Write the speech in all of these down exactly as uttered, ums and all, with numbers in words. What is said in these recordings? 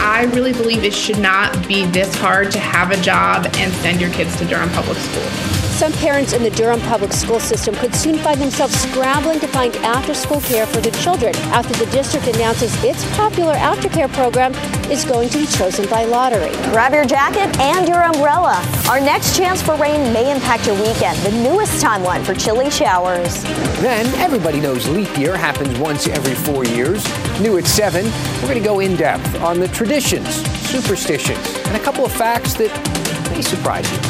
I really believe it should not be this hard to have a job and send your kids to Durham Public School. Some parents in the Durham public school system could soon find themselves scrambling to find after-school care for their children after the district announces its popular aftercare program is going to be chosen by lottery. Grab your jacket and your umbrella. Our next chance for rain may impact your weekend, the newest timeline for chilly showers. Then, everybody knows leap year happens once every four years. New at seven, we're going to go in-depth on the traditions, superstitions, and a couple of facts that may surprise you.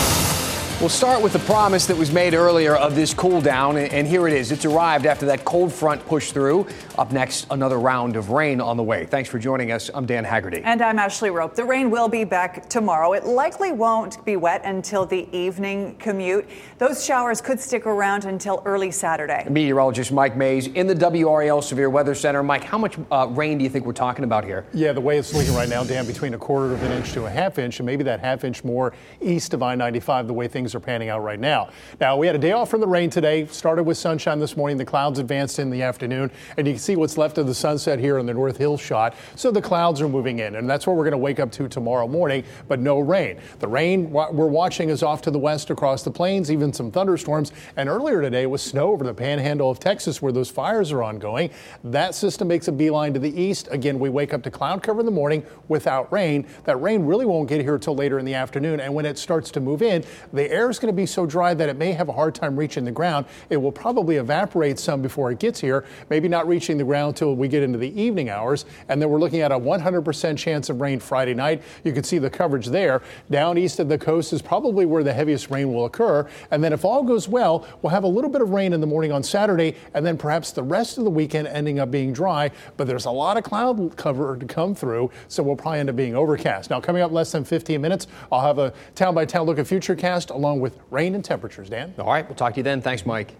We'll start with the promise that was made earlier of this cool down, and here it is. It's arrived after that cold front pushed through. Up next, another round of rain on the way. Thanks for joining us. I'm Dan Haggerty. And I'm Ashley Rope. The rain will be back tomorrow. It likely won't be wet until the evening commute. Those showers could stick around until early Saturday. Meteorologist Mike Mays in the W R A L Severe Weather Center. Mike, how much uh, rain do you think we're talking about here? Yeah, the way it's looking right now, Dan, between a quarter of an inch to a half inch, and maybe that half inch more east of I ninety-five, the way things are panning out right now. Now, we had a day off from the rain today, started with sunshine this morning. The clouds advanced in the afternoon, and you can see what's left of the sunset here in the North Hill shot. So the clouds are moving in, and that's what we're going to wake up to tomorrow morning, but no rain. The rain we're watching is off to the west across the plains, even some thunderstorms, and earlier today was snow over the panhandle of Texas where those fires are ongoing. That system makes a beeline to the east. Again, we wake up to cloud cover in the morning without rain. That rain really won't get here until later in the afternoon, and when it starts to move in, the air is going to be so dry that it may have a hard time reaching the ground. It will probably evaporate some before it gets here, maybe not reaching the ground until we get into the evening hours. And then we're looking at a one hundred percent chance of rain Friday night. You can see the coverage there. Down east of the coast is probably where the heaviest rain will occur. And then if all goes well, we'll have a little bit of rain in the morning on Saturday, and then perhaps the rest of the weekend ending up being dry. But there's a lot of cloud cover to come through, so we'll probably end up being overcast. Now, coming up less than fifteen minutes, I'll have a town-by-town look at Futurecast along with rain and temperatures. Dan? All right, we'll talk to you then. Thanks, Mike.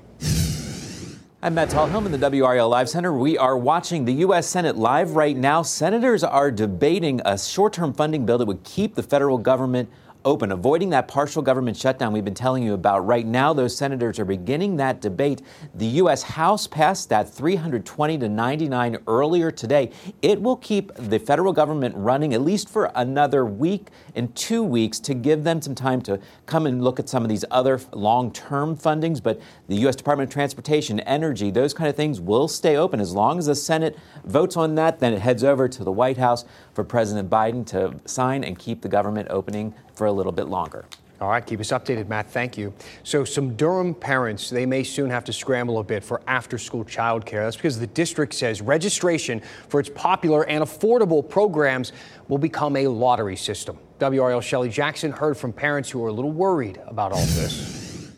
I'm Matt Tallholm in the W R A L Live Center. We are watching the U S Senate live right now. Senators are debating a short-term funding bill that would keep the federal government open, avoiding that partial government shutdown we've been telling you about. Right now, those senators are beginning that debate. The U S House passed that three hundred twenty to ninety-nine earlier today. It will keep the federal government running at least for another week and two weeks to give them some time to come and look at some of these other long-term fundings. But the U S Department of Transportation, energy, those kind of things will stay open. As long as the Senate votes on that, then it heads over to the White House for President Biden to sign and keep the government opening for a little bit longer. All right, keep us updated, Matt. Thank you. So some Durham parents, they may soon have to scramble a bit for after-school childcare. That's because the district says registration for its popular and affordable programs will become a lottery system. W R L Shelley Jackson heard from parents who are a little worried about all this.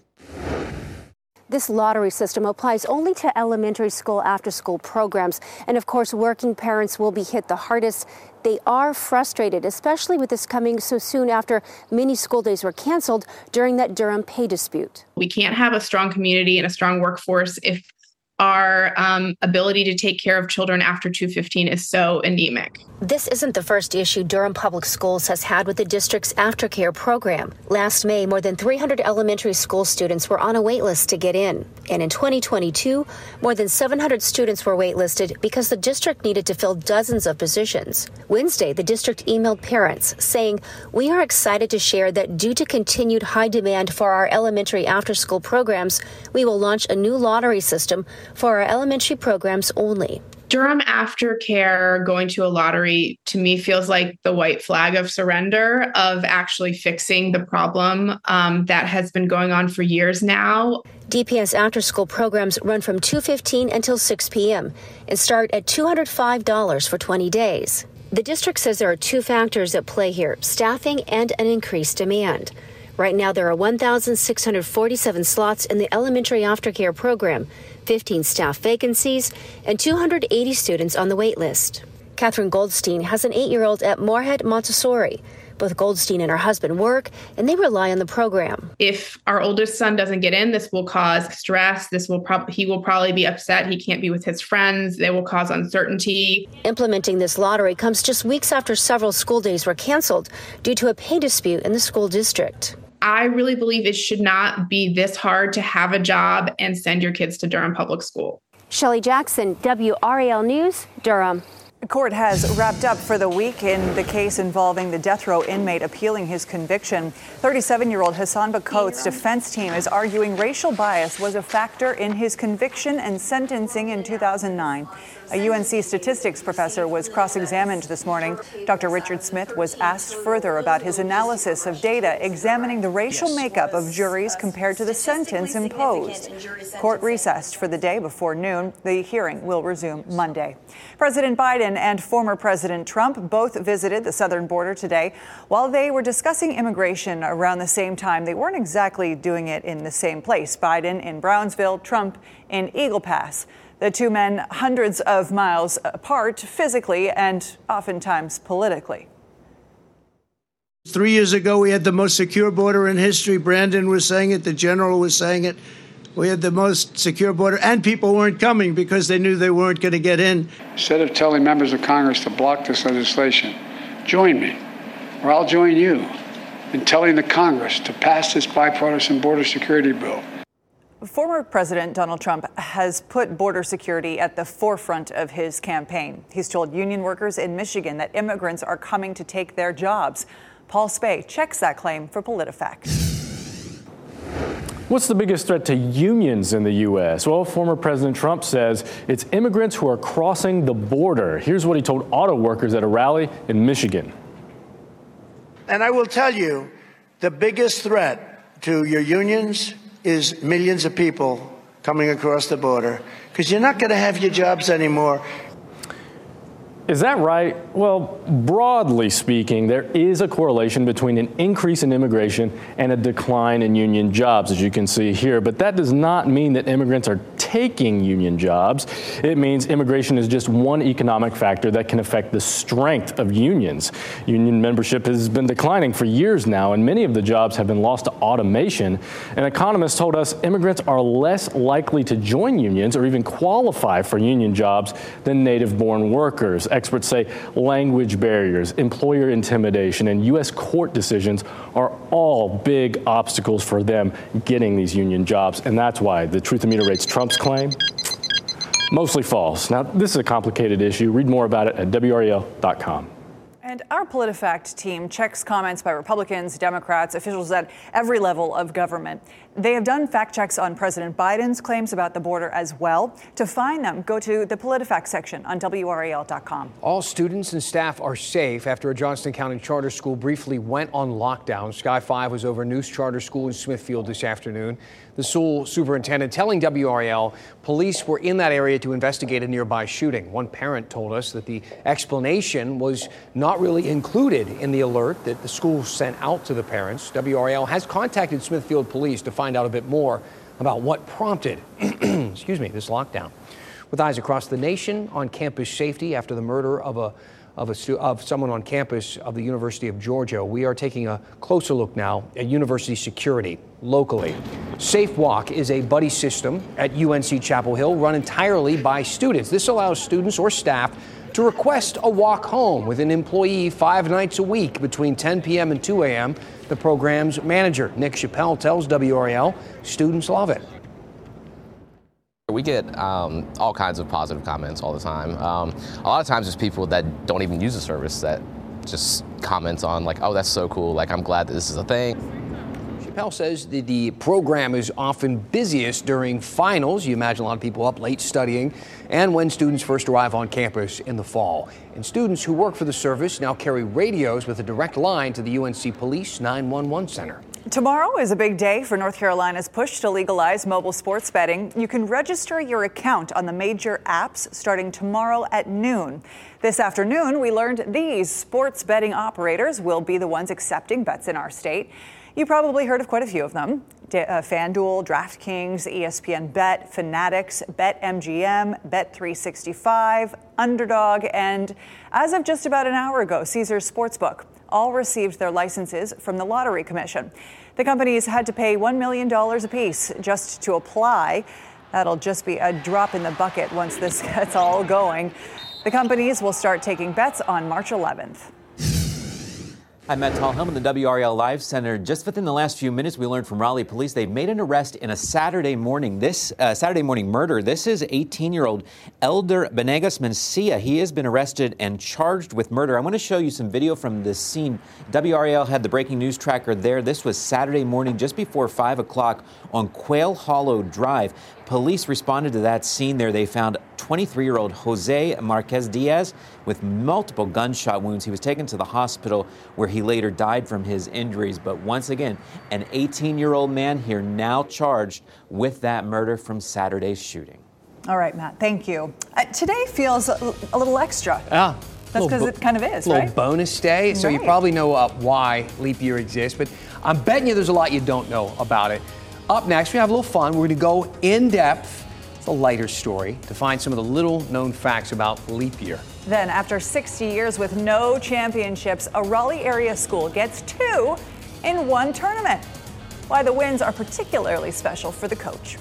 This lottery system applies only to elementary school after-school programs. And of course, working parents will be hit the hardest. They are frustrated, especially with this coming so soon after many school days were canceled during that Durham pay dispute. We can't have a strong community and a strong workforce if our um, ability to take care of children after two fifteen is so anemic. This isn't the first issue Durham Public Schools has had with the district's aftercare program. Last May, more than three hundred elementary school students were on a wait list to get in. And in twenty twenty-two, more than seven hundred students were waitlisted because the district needed to fill dozens of positions. Wednesday, the district emailed parents saying, "We are excited to share that due to continued high demand for our elementary after-school programs, we will launch a new lottery system for our elementary programs only." Durham aftercare going to a lottery, to me, feels like the white flag of surrender, of actually fixing the problem um, that has been going on for years now. D P S after-school programs run from two fifteen until six p.m. and start at two hundred five dollars for twenty days. The district says there are two factors at play here: staffing and an increased demand. Right now, there are one thousand six hundred forty-seven slots in the elementary aftercare program, fifteen staff vacancies, and two hundred eighty students on the wait list. Catherine Goldstein has an eight-year-old at Moorhead Montessori. Both Goldstein and her husband work, and they rely on the program. If our oldest son doesn't get in, this will cause stress. This will probably he will probably be upset. He can't be with his friends. They will cause uncertainty. Implementing this lottery comes just weeks after several school days were canceled due to a pay dispute in the school district. I really believe it should not be this hard to have a job and send your kids to Durham Public School. Shelley Jackson, W R A L News, Durham. Court has wrapped up for the week in the case involving the death row inmate appealing his conviction. thirty-seven-year-old Hassan Bakout's defense team is arguing racial bias was a factor in his conviction and sentencing in two thousand nine. A U N C statistics professor was cross-examined this morning. Doctor Richard Smith was asked further about his analysis of data examining the racial makeup of juries compared to the sentence imposed. Court recessed for the day before noon. The hearing will resume Monday. President Biden and former President Trump both visited the southern border today. While they were discussing immigration around the same time, they weren't exactly doing it in the same place. Biden in Brownsville, Trump in Eagle Pass. The two men hundreds of miles apart physically and oftentimes politically. Three years ago, we had the most secure border in history. Brandon was saying it. The general was saying it. We had the most secure border, and people weren't coming because they knew they weren't going to get in. Instead of telling members of Congress to block this legislation, join me, or I'll join you in telling the Congress to pass this bipartisan border security bill. Former President Donald Trump has put border security at the forefront of his campaign. He's told union workers in Michigan that immigrants are coming to take their jobs. Paul Spey checks that claim for PolitiFact. What's the biggest threat to unions in the U S? Well, former President Trump says it's immigrants who are crossing the border. Here's what he told auto workers at a rally in Michigan. And I will tell you, the biggest threat to your unions is millions of people coming across the border, because you're not going to have your jobs anymore. Is that right? Well, broadly speaking, there is a correlation between an increase in immigration and a decline in union jobs, as you can see here. But that does not mean that immigrants are taking union jobs. It means immigration is just one economic factor that can affect the strength of unions. Union membership has been declining for years now, and many of the jobs have been lost to automation. An economist told us immigrants are less likely to join unions or even qualify for union jobs than native-born workers. Experts say language barriers, employer intimidation, and U S court decisions are all big obstacles for them getting these union jobs. And that's why the Truth-O-Meter rates Trump's claim mostly false. Now, this is a complicated issue. Read more about it at W R A L dot com. And our PolitiFact team checks comments by Republicans, Democrats, officials at every level of government. They have done fact checks on President Biden's claims about the border as well. To find them, go to the PolitiFact section on W R A L dot com. All students and staff are safe after a Johnston County charter school briefly went on lockdown. Sky five was over Neuse Charter School in Smithfield this afternoon. The school superintendent telling W R A L police were in that area to investigate a nearby shooting. One parent told us that the explanation was not really included in the alert that the school sent out to the parents. W R A L has contacted Smithfield police to find out a bit more about what prompted, excuse me, this lockdown. With eyes across the nation on campus safety after the murder of a Of, a stu- of someone on campus of the University of Georgia, we are taking a closer look now at university security locally. Safe Walk is a buddy system at U N C Chapel Hill run entirely by students. This allows students or staff to request a walk home with an employee five nights a week between ten p.m. and two a.m. The program's manager, Nick Chappelle, tells W R A L students love it. We get um, all kinds of positive comments all the time. Um, a lot of times it's people that don't even use the service that just comment on like, oh, that's so cool. Like, I'm glad that this is a thing. Chappelle says the, the program is often busiest during finals. You imagine a lot of people up late studying, and when students first arrive on campus in the fall. And students who work for the service now carry radios with a direct line to the U N C Police nine one one Center. Tomorrow is a big day for North Carolina's push to legalize mobile sports betting. You can register your account on the major apps starting tomorrow at noon. This afternoon, we learned these sports betting operators will be the ones accepting bets in our state. You probably heard of quite a few of them. Uh, FanDuel, DraftKings, E S P N Bet, Fanatics, BetMGM, Bet three sixty-five, Underdog, and as of just about an hour ago, Caesars Sportsbook. All received their licenses from the Lottery Commission. The companies had to pay one million dollars apiece just to apply. That'll just be a drop in the bucket once this gets all going. The companies will start taking bets on March eleventh. I'm Matt Tallhelm in the W R A L Live Center. Just within the last few minutes, we learned from Raleigh police they've made an arrest in a Saturday morning. This uh, Saturday morning murder. This is eighteen-year-old Elder Benegas Mencia. He has been arrested and charged with murder. I want to show you some video from this scene. W R A L had the breaking news tracker there. This was Saturday morning, just before five o'clock on Quail Hollow Drive. Police responded to that scene there. They found twenty-three-year-old Jose Marquez Diaz with multiple gunshot wounds. He was taken to the hospital where he later died from his injuries. But once again, an eighteen-year-old man here now charged with that murder from Saturday's shooting. All right, Matt, thank you. Uh, today feels a, a little extra. Yeah. That's because it kind of is, a little right? bonus day. So right. You probably know uh, why leap year exists, but I'm betting you there's a lot you don't know about it. Up next, we have a little fun. We're going to go in depth. It's a lighter story to find some of the little known facts about leap year. Then, after sixty years with no championships, a Raleigh area school gets two in one tournament. Why the wins are particularly special for the coach.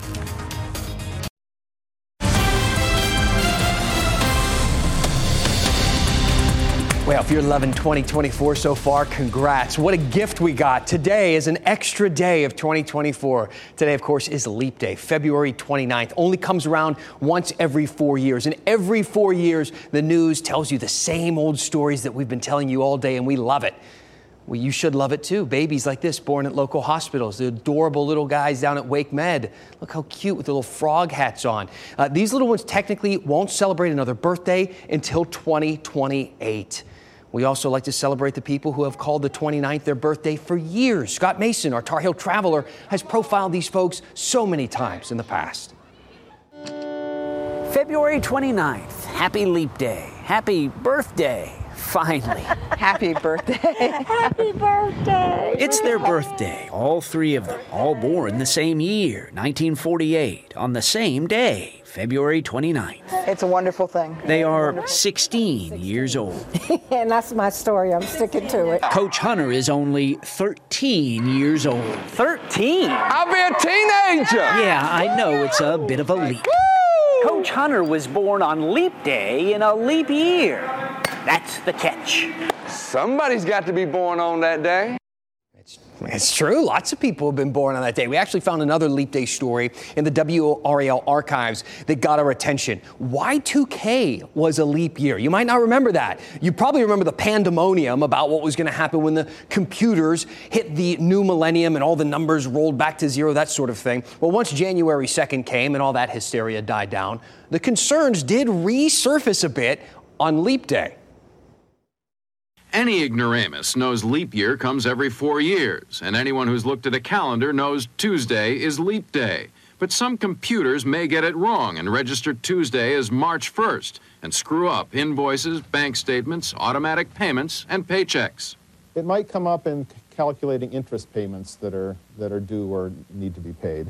Well, if you're loving twenty twenty-four so far, congrats. What a gift we got. Today is an extra day of twenty twenty-four. Today, of course, is Leap Day, February twenty-ninth. Only comes around once every four years. And every four years, the news tells you the same old stories that we've been telling you all day, and we love it. Well, you should love it too. Babies like this born at local hospitals. The adorable little guys down at Wake Med. Look how cute with the little frog hats on. Uh, these little ones technically won't celebrate another birthday until twenty twenty-eight. We also like to celebrate the people who have called the twenty-ninth their birthday for years. Scott Mason, our Tar Heel traveler, has profiled these folks so many times in the past. February twenty-ninth, happy Leap Day, happy birthday, finally. Happy birthday. Happy birthday. It's their birthday, all three of them, all born the same year, nineteen forty-eight, on the same day, February twenty-ninth. It's a wonderful thing. They are sixteen years old. And that's my story. I'm sticking to it. Coach Hunter is only thirteen years old. thirteen? I'll be a teenager. Yeah, I know it's a bit of a leap. Woo! Coach Hunter was born on Leap Day in a leap year. That's the catch. Somebody's got to be born on that day. It's, it's true. Lots of people have been born on that day. We actually found another Leap Day story in the W R A L archives that got our attention. Y two K was a leap year. You might not remember that. You probably remember the pandemonium about what was going to happen when the computers hit the new millennium and all the numbers rolled back to zero, that sort of thing. Well, once January second came and all that hysteria died down, the concerns did resurface a bit on Leap Day. Any ignoramus knows leap year comes every four years, and anyone who's looked at a calendar knows Tuesday is leap day. But some computers may get it wrong and register Tuesday as March first and screw up invoices, bank statements, automatic payments, and paychecks. It might come up in calculating interest payments that are that are due or need to be paid.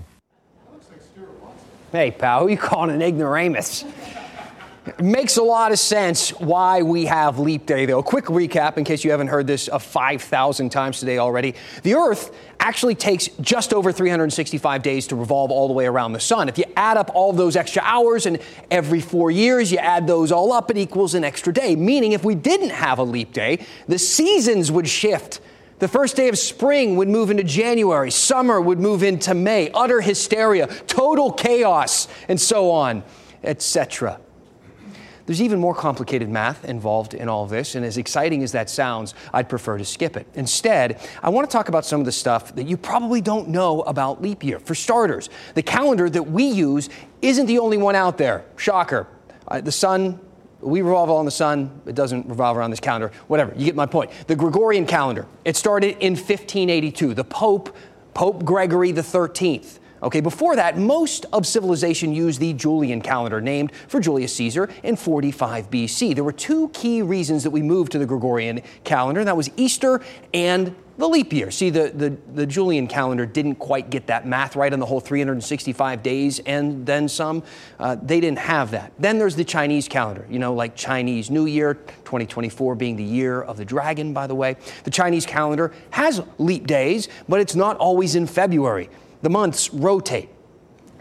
Hey, pal, who are you calling an ignoramus? It makes a lot of sense why we have Leap Day, though. A quick recap, in case you haven't heard this uh, five thousand times today already. The Earth actually takes just over three hundred sixty-five days to revolve all the way around the sun. If you add up all those extra hours, and every four years you add those all up, it equals an extra day. Meaning, if we didn't have a leap day, the seasons would shift. The first day of spring would move into January, summer would move into May, utter hysteria, total chaos, and so on, et cetera. There's even more complicated math involved in all of this, and as exciting as that sounds, I'd prefer to skip it. Instead, I want to talk about some of the stuff that you probably don't know about leap year. For starters, the calendar that we use isn't the only one out there. Shocker. Uh, the sun, we revolve around the sun. It doesn't revolve around this calendar. Whatever, you get my point. The Gregorian calendar, it started in fifteen eighty-two. The Pope, Pope Gregory the thirteenth. Okay, before that, most of civilization used the Julian calendar, named for Julius Caesar in forty-five B C. There were two key reasons that we moved to the Gregorian calendar, and that was Easter and the leap year. See, the, the, the Julian calendar didn't quite get that math right on the whole three hundred sixty-five days and then some. Uh, they didn't have that. Then there's the Chinese calendar, you know, like Chinese New Year, twenty twenty-four being the year of the dragon, by the way. The Chinese calendar has leap days, but it's not always in February. The months rotate.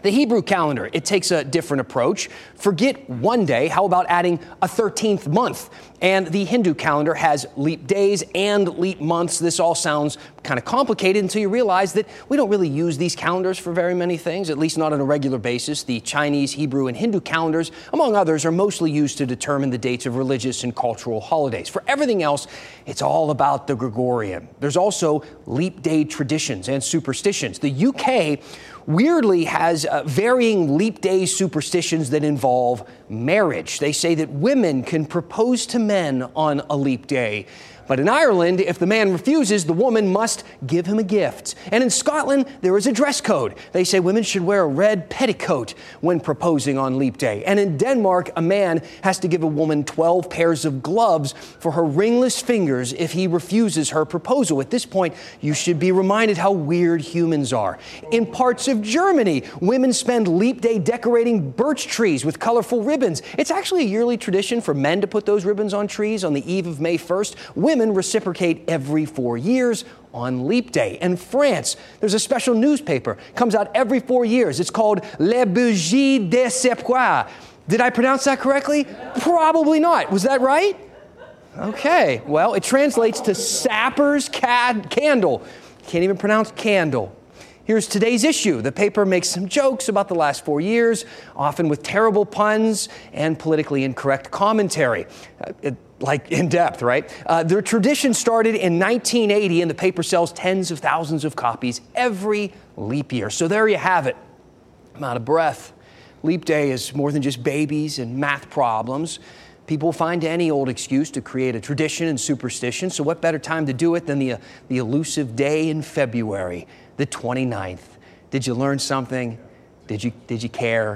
The Hebrew calendar, it takes a different approach. Forget one day. How about adding a thirteenth month? And the Hindu calendar has leap days and leap months. This all sounds kind of complicated until you realize that we don't really use these calendars for very many things, at least not on a regular basis. The Chinese, Hebrew, and Hindu calendars, among others, are mostly used to determine the dates of religious and cultural holidays. For everything else, it's all about the Gregorian. There's also leap day traditions and superstitions. The U K weirdly has uh, varying leap day superstitions that involve marriage. They say that women can propose to men on a leap day. But in Ireland, if the man refuses, the woman must give him a gift. And in Scotland, there is a dress code. They say women should wear a red petticoat when proposing on leap day. And in Denmark, a man has to give a woman twelve pairs of gloves for her ringless fingers if he refuses her proposal. At this point, you should be reminded how weird humans are. In parts of Germany, women spend leap day decorating birch trees with colorful ribbons. It's actually a yearly tradition for men to put those ribbons on trees on the eve of May first. Women reciprocate every four years on Leap Day. In France, there's a special newspaper, comes out every four years. It's called Le Bougie de Septembre. Did I pronounce that correctly? Probably not. Was that right? Okay. Well, it translates to Sapper's cad- Candle. Can't even pronounce candle. Here's today's issue. The paper makes some jokes about the last four years, often with terrible puns and politically incorrect commentary. Uh, it, like in depth, right? Uh, their tradition started in nineteen eighty, and the paper sells tens of thousands of copies every leap year. So there you have it. I'm out of breath. Leap Day is more than just babies and math problems. People find any old excuse to create a tradition and superstition. So what better time to do it than the, uh, the elusive day in February, the twenty-ninth. Did you learn something? Did you, did you care?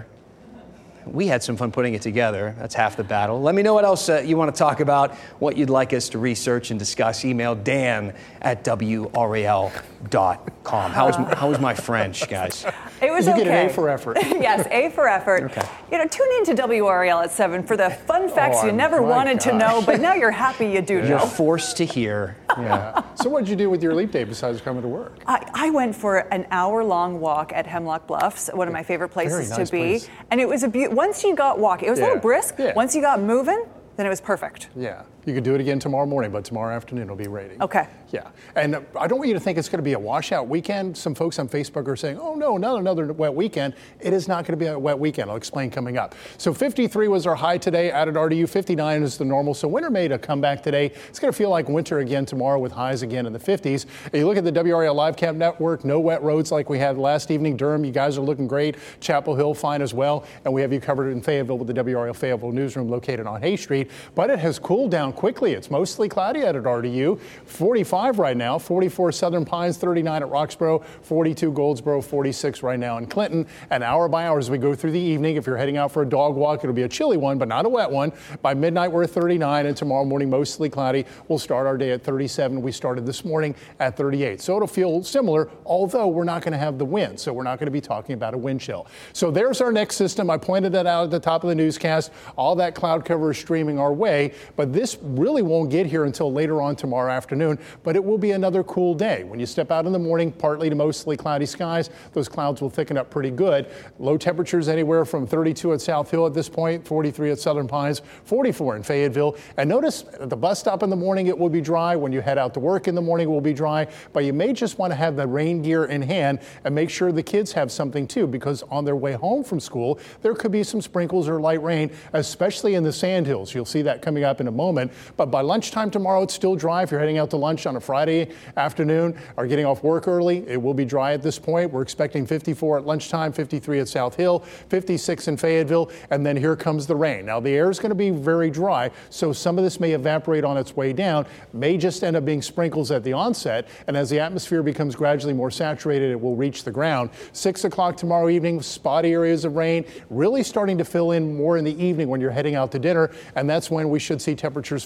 We had some fun putting it together. That's half the battle. Let me know what else uh, you want to talk about, what you'd like us to research and discuss. Email Dan at W R A L dot com. How was, my, how was my French, guys? It was you okay. You get an A for effort. Yes, A for effort. Okay. You know, tune in to W R A L at seven for the fun facts oh, you never wanted gosh. to know, but now you're happy you do You're know. forced to hear. Yeah. So what did you do with your leap day besides coming to work? I, I went for an hour-long walk at Hemlock Bluffs, one of my favorite places nice to be. place. And it was a be- once you got walking, it was Yeah. a little brisk. Yeah. Once you got moving, then it was perfect. Yeah. You could do it again tomorrow morning, but tomorrow afternoon it'll be raining. Okay. Yeah. And uh, I don't want you to think it's going to be a washout weekend. Some folks on Facebook are saying, oh, no, not another wet weekend. It is not going to be a wet weekend. I'll explain coming up. So fifty-three was our high today out at R D U. fifty-nine is the normal. So winter made a comeback today. It's going to feel like winter again tomorrow with highs again in the fifties. And you look at the W R A L Live Cam Network, no wet roads like we had last evening. Durham, you guys are looking great. Chapel Hill, fine as well. And we have you covered in Fayetteville with the W R A L Fayetteville newsroom located on Hay Street. But it has cooled down quickly. It's mostly cloudy out at R D U. forty-five right now, forty-four Southern Pines, thirty-nine at Roxborough, forty-two Goldsboro, forty-six right now in Clinton. And hour by hour as we go through the evening, if you're heading out for a dog walk, it'll be a chilly one, but not a wet one. By midnight, we're at thirty-nine, and tomorrow morning, mostly cloudy. We'll start our day at thirty-seven. We started this morning at thirty-eight. So it'll feel similar, although we're not going to have the wind. So we're not going to be talking about a wind chill. So there's our next system. I pointed that out at the top of the newscast. All that cloud cover is streaming our way, but this really won't get here until later on tomorrow afternoon, but it will be another cool day. When you step out in the morning, partly to mostly cloudy skies, those clouds will thicken up pretty good. Low temperatures anywhere from thirty-two at South Hill at this point, forty-three at Southern Pines, forty-four in Fayetteville. And notice at the bus stop in the morning, it will be dry. When you head out to work in the morning, it will be dry, but you may just want to have the rain gear in hand and make sure the kids have something too, because on their way home from school, there could be some sprinkles or light rain, especially in the Sandhills. You'll see that coming up in a moment. But by lunchtime tomorrow, it's still dry. If you're heading out to lunch on a Friday afternoon or getting off work early, it will be dry at this point. We're expecting fifty-four at lunchtime, fifty-three at South Hill, fifty-six in Fayetteville, and then here comes the rain. Now, the air is going to be very dry, so some of this may evaporate on its way down, may just end up being sprinkles at the onset, and as the atmosphere becomes gradually more saturated, it will reach the ground. six o'clock tomorrow evening, spotty areas of rain, really starting to fill in more in the evening when you're heading out to dinner, and that's when we should see temperatures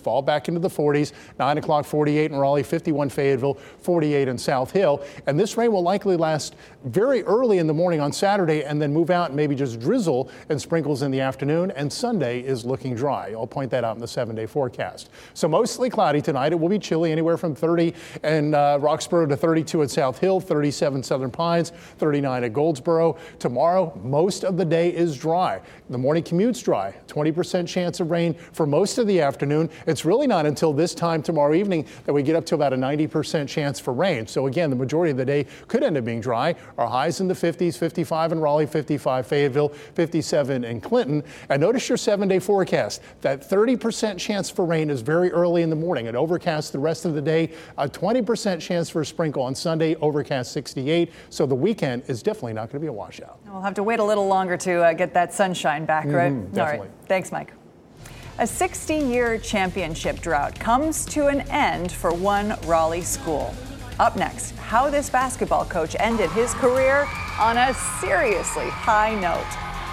fall back into the forties. nine o'clock, forty-eight in Raleigh, fifty-one Fayetteville, forty-eight in South Hill. And this rain will likely last very early in the morning on Saturday and then move out and maybe just drizzle and sprinkles in the afternoon. And Sunday is looking dry. I'll point that out in the seven-day forecast. So mostly cloudy tonight. It will be chilly, anywhere from thirty in uh, Roxborough to thirty-two at South Hill, thirty-seven Southern Pines, thirty-nine at Goldsboro. Tomorrow, most of the day is dry. The morning commute's dry. twenty percent chance of rain for most of the afternoon. It's really not until this time tomorrow evening that we get up to about a ninety percent chance for rain. So again, the majority of the day could end up being dry. Our highs in the fifties, fifty-five in Raleigh, fifty-five Fayetteville, fifty-seven in Clinton. And notice your seven-day forecast. That thirty percent chance for rain is very early in the morning. It overcast the rest of the day. A twenty percent chance for a sprinkle on Sunday, overcast sixty-eight. So the weekend is definitely not going to be a washout. We'll have to wait a little longer to uh, get that sunshine back, right? Mm-hmm, definitely. All right. Thanks, Mike. A sixty-year championship drought comes to an end for one Raleigh school. Up next, how this basketball coach ended his career on a seriously high note.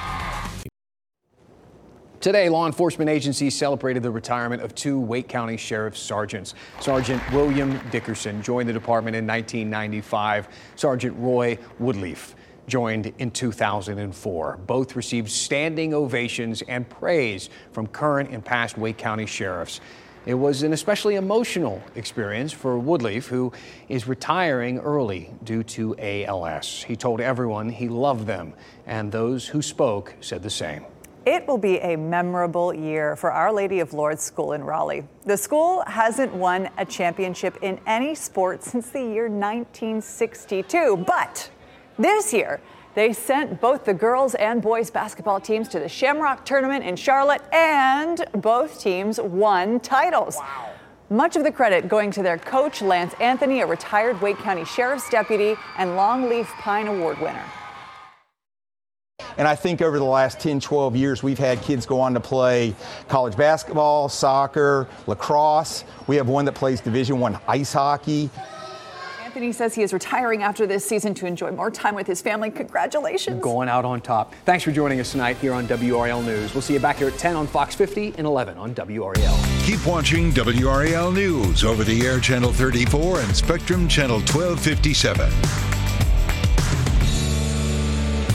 Today, law enforcement agencies celebrated the retirement of two Wake County Sheriff Sergeants. Sergeant William Dickerson joined the department in nineteen ninety-five. Sergeant Roy Woodleaf joined in two thousand four. Both received standing ovations and praise from current and past Wake County sheriffs. It was an especially emotional experience for Woodleaf, who is retiring early due to A L S. He told everyone he loved them, and those who spoke said the same. It will be a memorable year for Our Lady of Lourdes School in Raleigh. The school hasn't won a championship in any sport since the year nineteen sixty-two, but this year, they sent both the girls and boys basketball teams to the Shamrock Tournament in Charlotte, and both teams won titles. Wow. Much of the credit going to their coach, Lance Anthony, a retired Wake County Sheriff's deputy and Longleaf Pine Award winner. And I think over the last ten, twelve years, we've had kids go on to play college basketball, soccer, lacrosse. We have one that plays Division I ice hockey. Anthony says he is retiring after this season to enjoy more time with his family. Congratulations. Going out on top. Thanks for joining us tonight here on W R L News. We'll see you back here at ten on Fox fifty and eleven on W R L. Keep watching W R L News over the air channel thirty-four and Spectrum channel twelve fifty-seven.